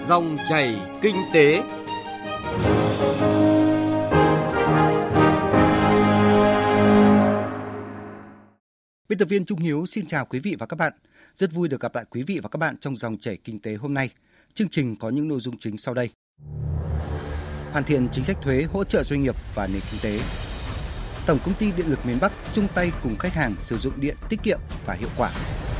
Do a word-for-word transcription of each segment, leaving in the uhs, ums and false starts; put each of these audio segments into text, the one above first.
Dòng chảy kinh tế. Biên tập viên Trung Hiếu xin chào quý vị và các bạn. Rất vui được gặp lại quý vị và các bạn trong Dòng chảy kinh tế hôm nay. Chương trình có những nội dung chính sau đây. Hoàn thiện chính sách thuế hỗ trợ doanh nghiệp và nền kinh tế. Tổng công ty Điện lực miền Bắc chung tay cùng khách hàng sử dụng điện tiết kiệm và hiệu quả.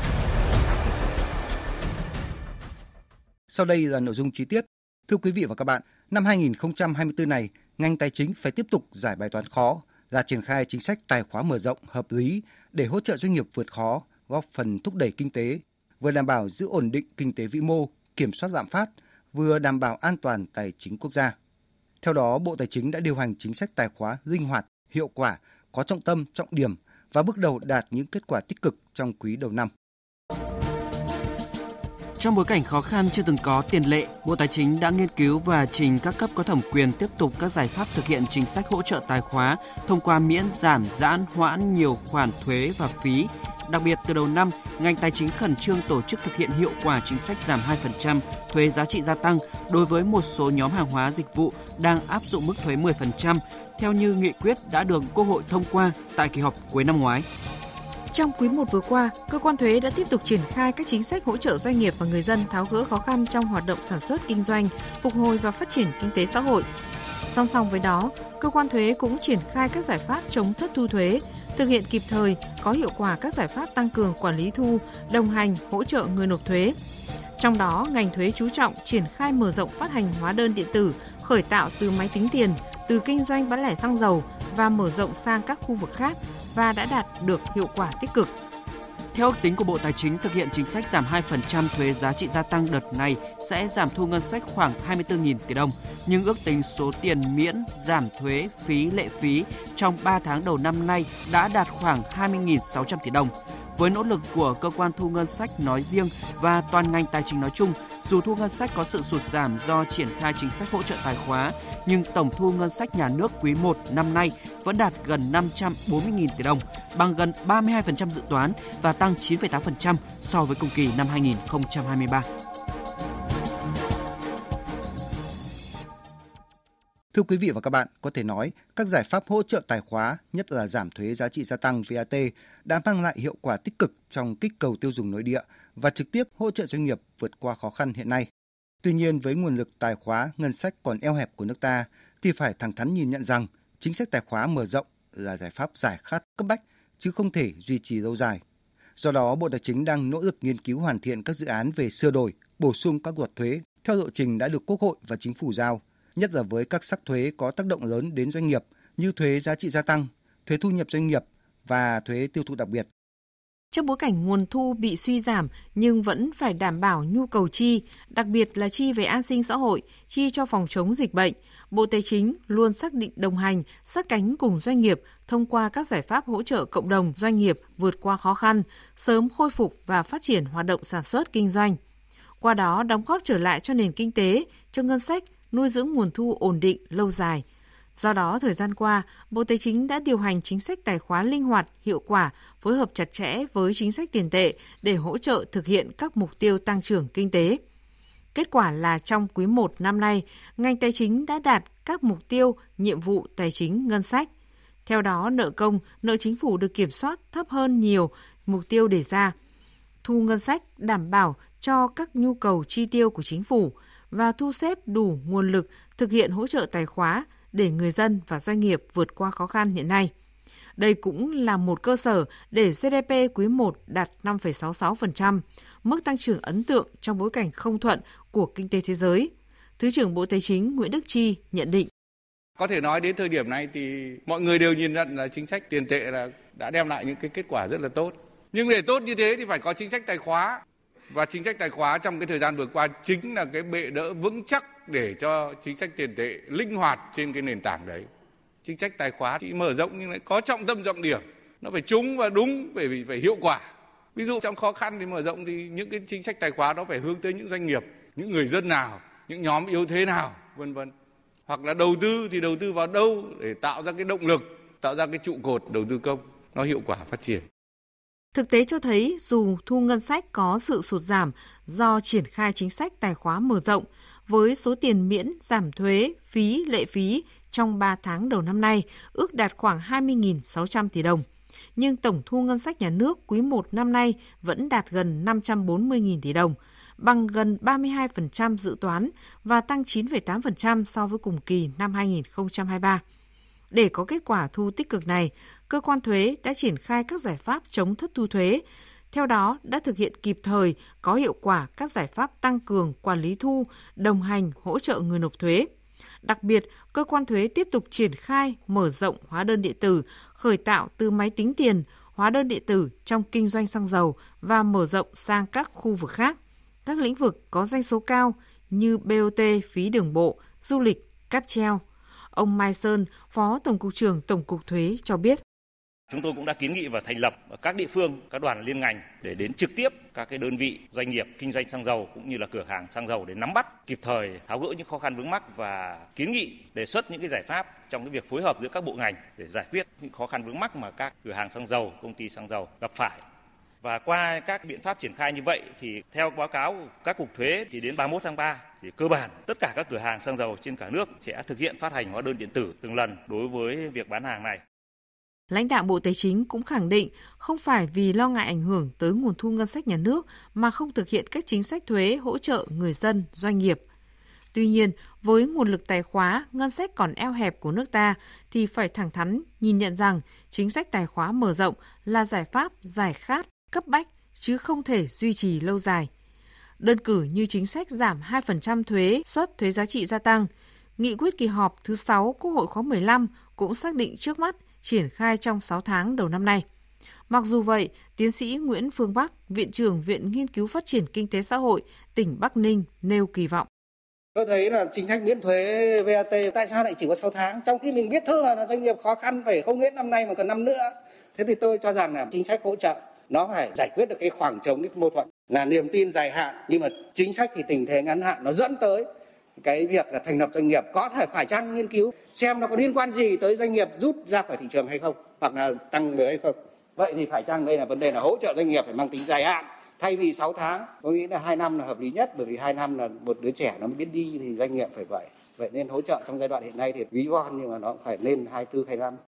Sau đây là nội dung chi tiết. Thưa quý vị và các bạn, năm hai không hai tư này, ngành tài chính phải tiếp tục giải bài toán khó là triển khai chính sách tài khóa mở rộng hợp lý để hỗ trợ doanh nghiệp vượt khó, góp phần thúc đẩy kinh tế, vừa đảm bảo giữ ổn định kinh tế vĩ mô, kiểm soát lạm phát, vừa đảm bảo an toàn tài chính quốc gia. Theo đó, Bộ Tài chính đã điều hành chính sách tài khóa linh hoạt, hiệu quả, có trọng tâm, trọng điểm và bước đầu đạt những kết quả tích cực trong quý đầu năm. Trong bối cảnh khó khăn chưa từng có tiền lệ, Bộ Tài chính đã nghiên cứu và trình các cấp có thẩm quyền tiếp tục các giải pháp thực hiện chính sách hỗ trợ tài khóa thông qua miễn giảm, giãn, hoãn nhiều khoản thuế và phí. Đặc biệt, từ đầu năm, ngành tài chính khẩn trương tổ chức thực hiện hiệu quả chính sách giảm hai phần trăm thuế giá trị gia tăng đối với một số nhóm hàng hóa dịch vụ đang áp dụng mức thuế mười phần trăm, theo như nghị quyết đã được Quốc hội thông qua tại kỳ họp cuối năm ngoái. Trong quý một vừa qua, cơ quan thuế đã tiếp tục triển khai các chính sách hỗ trợ doanh nghiệp và người dân tháo gỡ khó khăn trong hoạt động sản xuất kinh doanh, phục hồi và phát triển kinh tế xã hội. Song song với đó, cơ quan thuế cũng triển khai các giải pháp chống thất thu thuế, thực hiện kịp thời, có hiệu quả các giải pháp tăng cường quản lý thu, đồng hành, hỗ trợ người nộp thuế. Trong đó, ngành thuế chú trọng triển khai mở rộng phát hành hóa đơn điện tử, khởi tạo từ máy tính tiền, từ kinh doanh bán lẻ xăng dầu và mở rộng sang các khu vực khác và đã đạt được hiệu quả tích cực. Theo ước tính của Bộ Tài chính, thực hiện chính sách giảm hai phần trăm thuế giá trị gia tăng đợt này sẽ giảm thu ngân sách khoảng hai mươi tư nghìn tỷ đồng, nhưng ước tính số tiền miễn giảm thuế phí lệ phí trong ba tháng đầu năm nay đã đạt khoảng hai mươi nghìn sáu trăm tỷ đồng. Với nỗ lực của cơ quan thu ngân sách nói riêng và toàn ngành tài chính nói chung, dù thu ngân sách có sự sụt giảm do triển khai chính sách hỗ trợ tài khóa, nhưng tổng thu ngân sách nhà nước quý một năm nay vẫn đạt gần năm trăm bốn mươi nghìn tỷ đồng, bằng gần ba mươi hai phần trăm dự toán và tăng chín phẩy tám phần trăm so với cùng kỳ năm hai không hai ba. Thưa quý vị và các bạn, có thể nói các giải pháp hỗ trợ tài khóa, nhất là giảm thuế giá trị gia tăng vê a tê, đã mang lại hiệu quả tích cực trong kích cầu tiêu dùng nội địa và trực tiếp hỗ trợ doanh nghiệp vượt qua khó khăn hiện nay. Tuy nhiên, với nguồn lực tài khóa, ngân sách còn eo hẹp của nước ta, thì phải thẳng thắn nhìn nhận rằng chính sách tài khóa mở rộng là giải pháp giải khát cấp bách, chứ không thể duy trì lâu dài. Do đó, Bộ Tài chính đang nỗ lực nghiên cứu hoàn thiện các dự án về sửa đổi, bổ sung các luật thuế theo lộ trình đã được Quốc hội và Chính phủ giao, nhất là với các sắc thuế có tác động lớn đến doanh nghiệp như thuế giá trị gia tăng, thuế thu nhập doanh nghiệp và thuế tiêu thụ đặc biệt. Trong bối cảnh nguồn thu bị suy giảm nhưng vẫn phải đảm bảo nhu cầu chi, đặc biệt là chi về an sinh xã hội, chi cho phòng chống dịch bệnh, Bộ Tài chính luôn xác định đồng hành, sát cánh cùng doanh nghiệp thông qua các giải pháp hỗ trợ cộng đồng doanh nghiệp vượt qua khó khăn, sớm khôi phục và phát triển hoạt động sản xuất kinh doanh. Qua đó đóng góp trở lại cho nền kinh tế, cho ngân sách, nuôi dưỡng nguồn thu ổn định lâu dài. Do đó, thời gian qua, Bộ Tài chính đã điều hành chính sách tài khóa linh hoạt, hiệu quả, phối hợp chặt chẽ với chính sách tiền tệ để hỗ trợ thực hiện các mục tiêu tăng trưởng kinh tế. Kết quả là trong quý một năm nay, ngành tài chính đã đạt các mục tiêu, nhiệm vụ tài chính ngân sách. Theo đó, nợ công, nợ chính phủ được kiểm soát thấp hơn nhiều mục tiêu đề ra. Thu ngân sách đảm bảo cho các nhu cầu chi tiêu của chính phủ và thu xếp đủ nguồn lực thực hiện hỗ trợ tài khóa để người dân và doanh nghiệp vượt qua khó khăn hiện nay. Đây cũng là một cơ sở để giê đê pê quý một đạt năm phẩy sáu mươi sáu phần trăm, mức tăng trưởng ấn tượng trong bối cảnh không thuận của kinh tế thế giới. Thứ trưởng Bộ Tài chính Nguyễn Đức Chi nhận định. Có thể nói đến thời điểm này thì mọi người đều nhìn nhận là chính sách tiền tệ là đã đem lại những cái kết quả rất là tốt. Nhưng để tốt như thế thì phải có chính sách tài khóa. Và chính sách tài khóa trong cái thời gian vừa qua chính là cái bệ đỡ vững chắc để cho chính sách tiền tệ linh hoạt trên cái nền tảng đấy. Chính sách tài khóa thì mở rộng nhưng lại có trọng tâm trọng điểm, nó phải trúng và đúng, phải phải hiệu quả. Ví dụ trong khó khăn thì mở rộng thì những cái chính sách tài khóa đó phải hướng tới những doanh nghiệp, những người dân nào, những nhóm yếu thế nào, vân vân. Hoặc là đầu tư thì đầu tư vào đâu để tạo ra cái động lực, tạo ra cái trụ cột đầu tư công nó hiệu quả phát triển. Thực tế cho thấy dù thu ngân sách có sự sụt giảm do triển khai chính sách tài khóa mở rộng, với số tiền miễn giảm thuế, phí, lệ phí trong ba tháng đầu năm nay ước đạt khoảng hai mươi nghìn sáu trăm tỷ đồng. Nhưng tổng thu ngân sách nhà nước quý một năm nay vẫn đạt gần năm trăm bốn mươi nghìn tỷ đồng, bằng gần ba mươi hai phần trăm dự toán và tăng chín phẩy tám phần trăm so với cùng kỳ năm hai nghìn không trăm hai mươi ba. Để có kết quả thu tích cực này, cơ quan thuế đã triển khai các giải pháp chống thất thu thuế. Theo đó, đã thực hiện kịp thời, có hiệu quả các giải pháp tăng cường quản lý thu, đồng hành, hỗ trợ người nộp thuế. Đặc biệt, cơ quan thuế tiếp tục triển khai mở rộng hóa đơn điện tử, khởi tạo từ máy tính tiền, hóa đơn điện tử trong kinh doanh xăng dầu và mở rộng sang các khu vực khác. Các lĩnh vực có doanh số cao như bê o tê, phí đường bộ, du lịch, cáp treo. Ông Mai Sơn, Phó Tổng cục trưởng Tổng cục Thuế cho biết. Chúng tôi cũng đã kiến nghị và thành lập các địa phương, các đoàn liên ngành để đến trực tiếp các cái đơn vị doanh nghiệp kinh doanh xăng dầu cũng như là cửa hàng xăng dầu để nắm bắt, kịp thời tháo gỡ những khó khăn vướng mắc và kiến nghị đề xuất những cái giải pháp trong cái việc phối hợp giữa các bộ ngành để giải quyết những khó khăn vướng mắc mà các cửa hàng xăng dầu, công ty xăng dầu gặp phải. Và qua các biện pháp triển khai như vậy thì theo báo cáo của các cục thuế thì đến ba mươi mốt tháng ba thì cơ bản tất cả các cửa hàng xăng dầu trên cả nước sẽ thực hiện phát hành hóa đơn điện tử từng lần đối với việc bán hàng này. Lãnh đạo Bộ Tài chính cũng khẳng định không phải vì lo ngại ảnh hưởng tới nguồn thu ngân sách nhà nước mà không thực hiện các chính sách thuế hỗ trợ người dân, doanh nghiệp. Tuy nhiên, với nguồn lực tài khóa, ngân sách còn eo hẹp của nước ta thì phải thẳng thắn nhìn nhận rằng chính sách tài khóa mở rộng là giải pháp giải khát, cấp bách chứ không thể duy trì lâu dài. Đơn cử như chính sách giảm hai phần trăm thuế suất thuế giá trị gia tăng, nghị quyết kỳ họp thứ sáu Quốc hội khóa mười lăm cũng xác định trước mắt triển khai trong sáu tháng đầu năm nay. Mặc dù vậy, tiến sĩ Nguyễn Phương Bắc, Viện trưởng Viện Nghiên cứu Phát triển Kinh tế Xã hội, tỉnh Bắc Ninh nêu kỳ vọng. Tôi thấy là chính sách miễn thuế vê a tê tại sao lại chỉ có sáu tháng, trong khi mình biết thương là doanh nghiệp khó khăn phải không hết năm nay mà còn năm nữa. Thế thì tôi cho rằng là chính sách hỗ trợ nó phải giải quyết được cái khoảng trống, cái mâu thuẫn là niềm tin dài hạn, nhưng mà chính sách thì tình thế ngắn hạn nó dẫn tới cái việc là thành lập doanh nghiệp có thể phải chăng nghiên cứu xem nó có liên quan gì tới doanh nghiệp rút ra khỏi thị trường hay không, hoặc là tăng mới hay không. Vậy thì phải chăng đây là vấn đề là hỗ trợ doanh nghiệp phải mang tính dài hạn thay vì sáu tháng. Tôi nghĩ là hai năm là hợp lý nhất, bởi vì hai năm là một đứa trẻ nó mới biết đi thì doanh nghiệp phải vậy. Vậy nên hỗ trợ trong giai đoạn hiện nay thì ví von nhưng mà nó phải lên hai mươi tư, hai mươi lăm.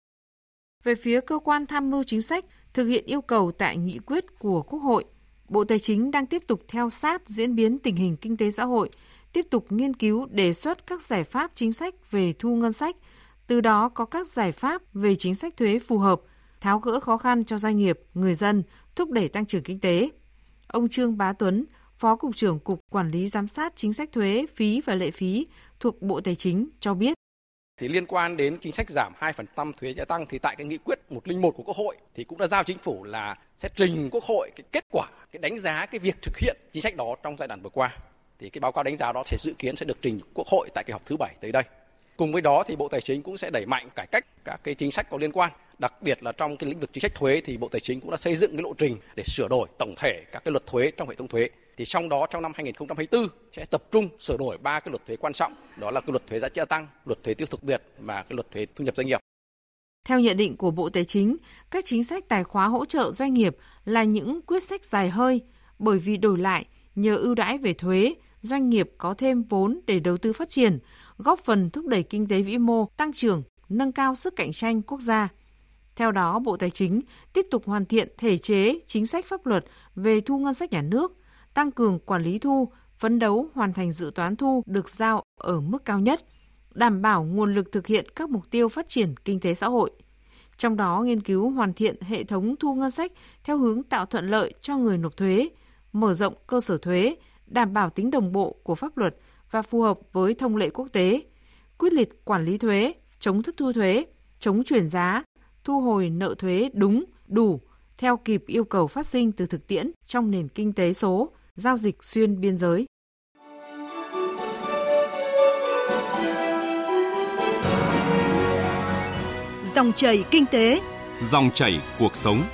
Về phía cơ quan tham mưu chính sách, thực hiện yêu cầu tại nghị quyết của Quốc hội, Bộ Tài chính đang tiếp tục theo sát diễn biến tình hình kinh tế xã hội, tiếp tục nghiên cứu đề xuất các giải pháp chính sách về thu ngân sách, từ đó có các giải pháp về chính sách thuế phù hợp, tháo gỡ khó khăn cho doanh nghiệp, người dân, thúc đẩy tăng trưởng kinh tế. Ông Trương Bá Tuấn, Phó Cục trưởng Cục Quản lý Giám sát Chính sách thuế, phí và lệ phí thuộc Bộ Tài chính cho biết. Thì liên quan đến chính sách giảm hai phần trăm thuế gia tăng thì tại cái nghị quyết một không một của Quốc hội thì cũng đã giao chính phủ là sẽ trình Quốc hội cái kết quả, cái đánh giá cái việc thực hiện chính sách đó trong giai đoạn vừa qua. Thì cái báo cáo đánh giá đó sẽ dự kiến sẽ được trình Quốc hội tại kỳ họp thứ bảy tới đây. Cùng với đó thì Bộ Tài chính cũng sẽ đẩy mạnh cải cách các cái chính sách có liên quan, đặc biệt là trong cái lĩnh vực chính sách thuế thì Bộ Tài chính cũng đã xây dựng cái lộ trình để sửa đổi tổng thể các cái luật thuế trong hệ thống thuế. Thì trong đó trong năm hai nghìn không trăm hai mươi tư sẽ tập trung sửa đổi ba cái luật thuế quan trọng, đó là cái luật thuế giá trị gia tăng, luật thuế tiêu thụ đặc biệt và cái luật thuế thu nhập doanh nghiệp. Theo nhận định của Bộ Tài chính, các chính sách tài khóa hỗ trợ doanh nghiệp là những quyết sách dài hơi, bởi vì đổi lại nhờ ưu đãi về thuế, doanh nghiệp có thêm vốn để đầu tư phát triển, góp phần thúc đẩy kinh tế vĩ mô, tăng trưởng, nâng cao sức cạnh tranh quốc gia. Theo đó, Bộ Tài chính tiếp tục hoàn thiện thể chế, chính sách pháp luật về thu ngân sách nhà nước, tăng cường quản lý thu, phấn đấu hoàn thành dự toán thu được giao ở mức cao nhất, đảm bảo nguồn lực thực hiện các mục tiêu phát triển kinh tế xã hội. Trong đó, nghiên cứu hoàn thiện hệ thống thu ngân sách theo hướng tạo thuận lợi cho người nộp thuế, mở rộng cơ sở thuế, đảm bảo tính đồng bộ của pháp luật và phù hợp với thông lệ quốc tế, quyết liệt quản lý thuế, chống thất thu thuế, chống chuyển giá, thu hồi nợ thuế đúng, đủ, theo kịp yêu cầu phát sinh từ thực tiễn trong nền kinh tế số, giao dịch xuyên biên giới. Dòng chảy kinh tế, dòng chảy cuộc sống.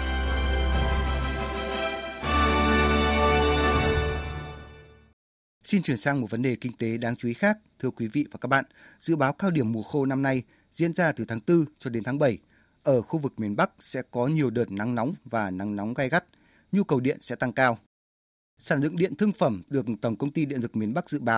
Xin chuyển sang một vấn đề kinh tế đáng chú ý khác. Thưa quý vị và các bạn, dự báo cao điểm mùa khô năm nay diễn ra từ tháng tư cho đến tháng bảy. Ở khu vực miền Bắc sẽ có nhiều đợt nắng nóng và nắng nóng gay gắt, nhu cầu điện sẽ tăng cao. Sản lượng điện thương phẩm được Tổng công ty Điện lực miền Bắc dự báo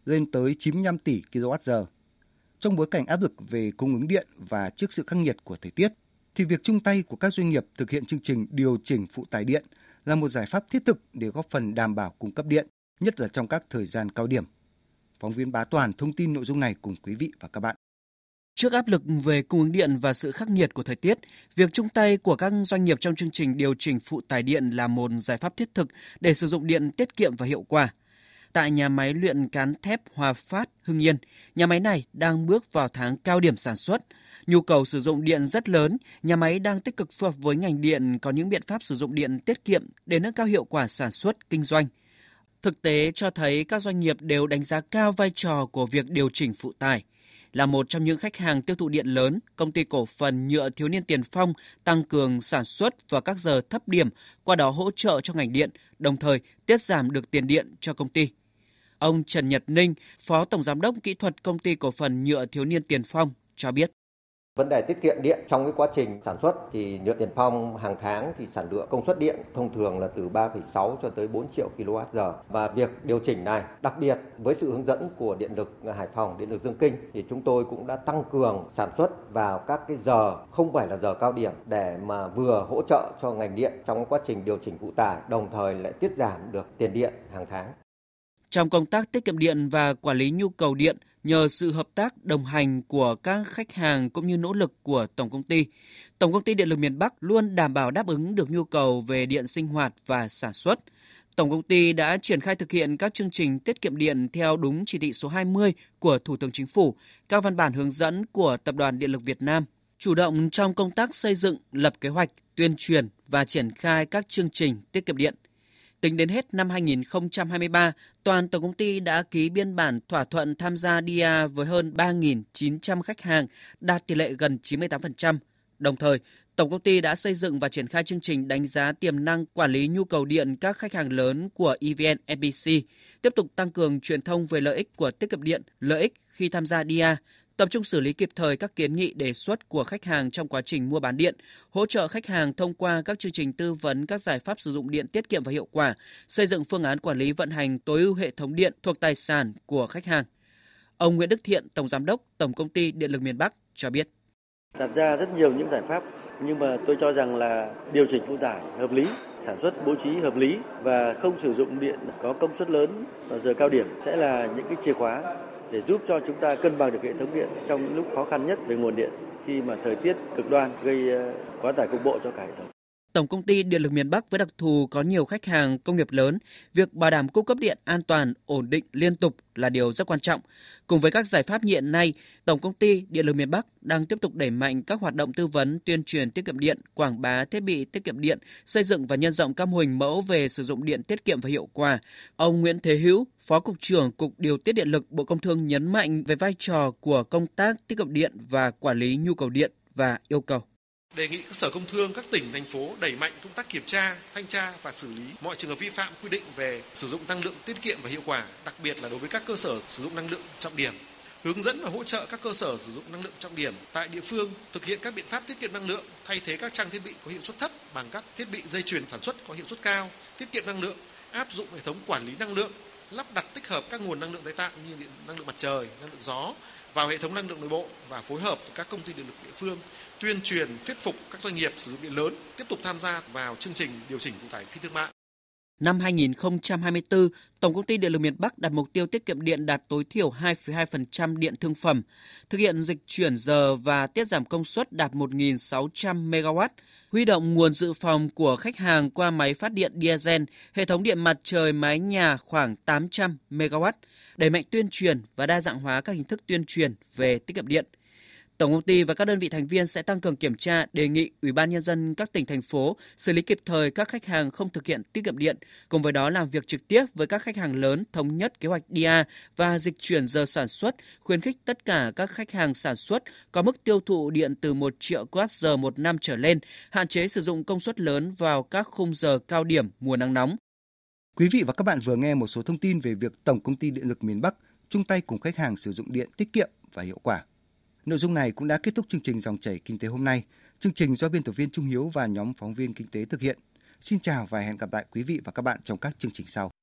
lên tới chín mươi lăm tỷ ki lô oát giờ. Trong bối cảnh áp lực về cung ứng điện và trước sự khắc nghiệt của thời tiết, thì việc chung tay của các doanh nghiệp thực hiện chương trình điều chỉnh phụ tải điện là một giải pháp thiết thực để góp phần đảm bảo cung cấp điện, nhất là trong các thời gian cao điểm. Phóng viên Bá Toàn thông tin nội dung này cùng quý vị và các bạn. Trước áp lực về cung ứng điện và sự khắc nghiệt của thời tiết, việc chung tay của các doanh nghiệp trong chương trình điều chỉnh phụ tải điện là một giải pháp thiết thực để sử dụng điện tiết kiệm và hiệu quả. Tại nhà máy luyện cán thép Hòa Phát, Hưng Yên, nhà máy này đang bước vào tháng cao điểm sản xuất. Nhu cầu sử dụng điện rất lớn, nhà máy đang tích cực phối hợp với ngành điện có những biện pháp sử dụng điện tiết kiệm để nâng cao hiệu quả sản xuất, kinh doanh. Thực tế cho thấy các doanh nghiệp đều đánh giá cao vai trò của việc điều chỉnh phụ tải. Là một trong những khách hàng tiêu thụ điện lớn, Công ty cổ phần nhựa Thiếu niên Tiền Phong tăng cường sản xuất vào các giờ thấp điểm, qua đó hỗ trợ cho ngành điện, đồng thời tiết giảm được tiền điện cho công ty. Ông Trần Nhật Ninh, Phó Tổng Giám đốc Kỹ thuật Công ty cổ phần nhựa Thiếu niên Tiền Phong cho biết. Vấn đề tiết kiệm điện trong cái quá trình sản xuất thì nhựa Tiền Phong hàng tháng thì sản lượng công suất điện thông thường là từ ba phẩy sáu cho tới bốn triệu ki lô oát giờ. Và việc điều chỉnh này, đặc biệt với sự hướng dẫn của Điện lực Hải Phòng, Điện lực Dương Kinh thì chúng tôi cũng đã tăng cường sản xuất vào các cái giờ không phải là giờ cao điểm để mà vừa hỗ trợ cho ngành điện trong quá trình điều chỉnh phụ tải, đồng thời lại tiết giảm được tiền điện hàng tháng. Trong công tác tiết kiệm điện và quản lý nhu cầu điện, nhờ sự hợp tác đồng hành của các khách hàng cũng như nỗ lực của Tổng công ty, Tổng công ty Điện lực miền Bắc luôn đảm bảo đáp ứng được nhu cầu về điện sinh hoạt và sản xuất. Tổng công ty đã triển khai thực hiện các chương trình tiết kiệm điện theo đúng chỉ thị số hai mươi của Thủ tướng Chính phủ, các văn bản hướng dẫn của Tập đoàn Điện lực Việt Nam, chủ động trong công tác xây dựng, lập kế hoạch, tuyên truyền và triển khai các chương trình tiết kiệm điện. Tính đến hết năm hai nghìn không trăm hai mươi ba, toàn Tổng công ty đã ký biên bản thỏa thuận tham gia đê i a với hơn ba nghìn chín trăm khách hàng, đạt tỷ lệ gần chín mươi tám phần trăm. Đồng thời, Tổng công ty đã xây dựng và triển khai chương trình đánh giá tiềm năng quản lý nhu cầu điện các khách hàng lớn của e vê en en pê xê, tiếp tục tăng cường truyền thông về lợi ích của tiết kiệm điện, lợi ích khi tham gia đê i a, tập trung xử lý kịp thời các kiến nghị đề xuất của khách hàng trong quá trình mua bán điện, hỗ trợ khách hàng thông qua các chương trình tư vấn các giải pháp sử dụng điện tiết kiệm và hiệu quả, xây dựng phương án quản lý vận hành tối ưu hệ thống điện thuộc tài sản của khách hàng. Ông Nguyễn Đức Thiện, Tổng Giám đốc Tổng công ty Điện lực miền Bắc cho biết. Đặt ra rất nhiều những giải pháp, nhưng mà tôi cho rằng là điều chỉnh phụ tải hợp lý, sản xuất bố trí hợp lý và không sử dụng điện có công suất lớn vào giờ cao điểm sẽ là những cái chìa khóa để giúp cho chúng ta cân bằng được hệ thống điện trong những lúc khó khăn nhất về nguồn điện khi mà thời tiết cực đoan gây quá tải cục bộ cho cả hệ thống. Tổng công ty Điện lực miền Bắc với đặc thù có nhiều khách hàng công nghiệp lớn, việc bảo đảm cung cấp điện an toàn, ổn định, liên tục là điều rất quan trọng. Cùng với các giải pháp hiện nay, Tổng công ty Điện lực miền Bắc đang tiếp tục đẩy mạnh các hoạt động tư vấn, tuyên truyền tiết kiệm điện, quảng bá thiết bị tiết kiệm điện, xây dựng và nhân rộng các mô hình mẫu về sử dụng điện tiết kiệm và hiệu quả. Ông Nguyễn Thế Hữu, Phó Cục trưởng Cục Điều tiết Điện lực Bộ Công Thương nhấn mạnh về vai trò của công tác tiết kiệm điện và quản lý nhu cầu điện và yêu cầu. Đề nghị các sở công thương, các tỉnh, thành phố đẩy mạnh công tác kiểm tra, thanh tra và xử lý mọi trường hợp vi phạm quy định về sử dụng năng lượng tiết kiệm và hiệu quả, đặc biệt là đối với các cơ sở sử dụng năng lượng trọng điểm. Hướng dẫn và hỗ trợ các cơ sở sử dụng năng lượng trọng điểm tại địa phương thực hiện các biện pháp tiết kiệm năng lượng, thay thế các trang thiết bị có hiệu suất thấp bằng các thiết bị dây chuyền sản xuất có hiệu suất cao, tiết kiệm năng lượng, áp dụng hệ thống quản lý năng lượng, lắp đặt tích hợp các nguồn năng lượng tái tạo như điện năng lượng mặt trời, năng lượng gió vào hệ thống năng lượng nội bộ và phối hợp với các công ty điện lực địa phương tuyên truyền thuyết phục các doanh nghiệp sử dụng điện lớn tiếp tục tham gia vào chương trình điều chỉnh phụ tải phi thương mại. Năm hai nghìn không trăm hai mươi tư, Tổng công ty Điện lực miền Bắc đặt mục tiêu tiết kiệm điện đạt tối thiểu hai phẩy hai phần trăm điện thương phẩm, thực hiện dịch chuyển giờ và tiết giảm công suất đạt một nghìn sáu trăm mê ga oát, huy động nguồn dự phòng của khách hàng qua máy phát điện diesel, hệ thống điện mặt trời mái nhà khoảng tám trăm mê ga oát, đẩy mạnh tuyên truyền và đa dạng hóa các hình thức tuyên truyền về tiết kiệm điện. Tổng công ty và các đơn vị thành viên sẽ tăng cường kiểm tra, đề nghị Ủy ban Nhân dân các tỉnh, thành phố xử lý kịp thời các khách hàng không thực hiện tiết kiệm điện, cùng với đó làm việc trực tiếp với các khách hàng lớn thống nhất kế hoạch đê i a và dịch chuyển giờ sản xuất, khuyến khích tất cả các khách hàng sản xuất có mức tiêu thụ điện từ một triệu ki lô oát giờ một năm trở lên, hạn chế sử dụng công suất lớn vào các khung giờ cao điểm mùa nắng nóng. Quý vị và các bạn vừa nghe một số thông tin về việc Tổng công ty Điện lực miền Bắc chung tay cùng khách hàng sử dụng điện tiết kiệm và hiệu quả. Nội dung này cũng đã kết thúc chương trình Dòng chảy Kinh tế hôm nay. Chương trình do biên tập viên Trung Hiếu và nhóm phóng viên kinh tế thực hiện. Xin chào và hẹn gặp lại quý vị và các bạn trong các chương trình sau.